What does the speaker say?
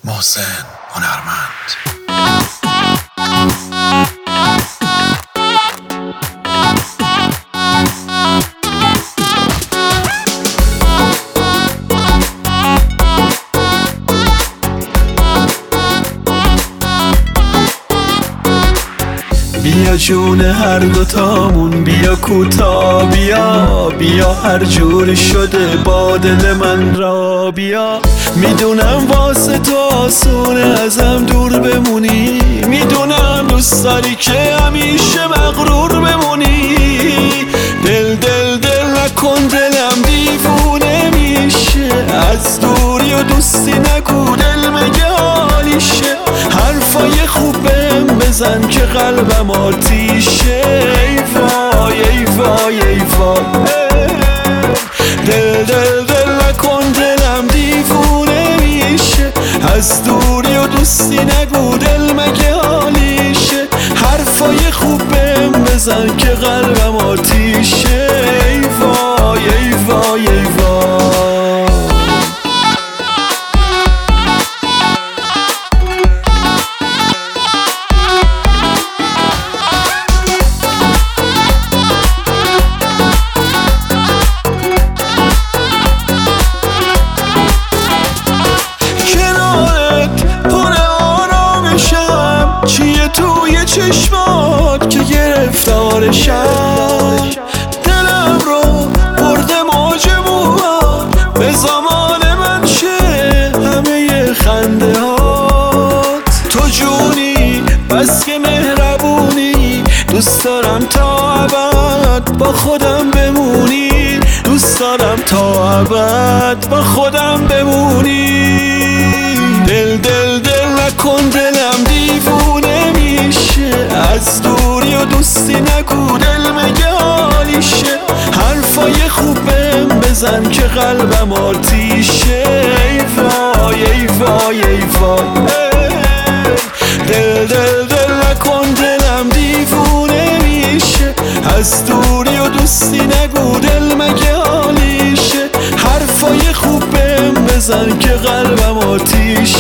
محسن هنرمند. بیا جون هر دوتامون، بیا کوتا، بیا هر جور شده با دل من را بیا. میدونم واسه تو آسونه ازم دور بمونی، میدونم دوست داری که همیشه مغرور بمونی. دل نکن دلم دیوونه میشه، از دوری و دوستی نگو دل مگه حالیشه. حرفای خوب بهم بزن که قلبم آتیشه. ای وای ای وای ای وای. دل نکن دلم دیوونه میشه، از دوری و دوستی نگو دل مگه حالیشه. حرفای خوب بهم بزن که قلبم آتیشه. ای وای ای وای ای وای. چیه توی چشمات که گرفتارشم، دلم رو برده موج موهات، به زمان من شه همه خنده هات. تو جونی بس که مهربونی، دوست دارم تا ابد با خودم بمونی، دوست دارم تا ابد با خودم بمونی. دل نکن دلم دیوونه میشه، از دوری و دوستی نگو دل مگه حالیشه. حرفای خوب بهم بزن که قلبم آتیشه. ای وای ای وای ای وای. دل نکن دلم دیوونه میشه، از دوری و دوستی نگو دل مگه حالیشه. حرفای خوب بهم بزن که قلبم آتیشه.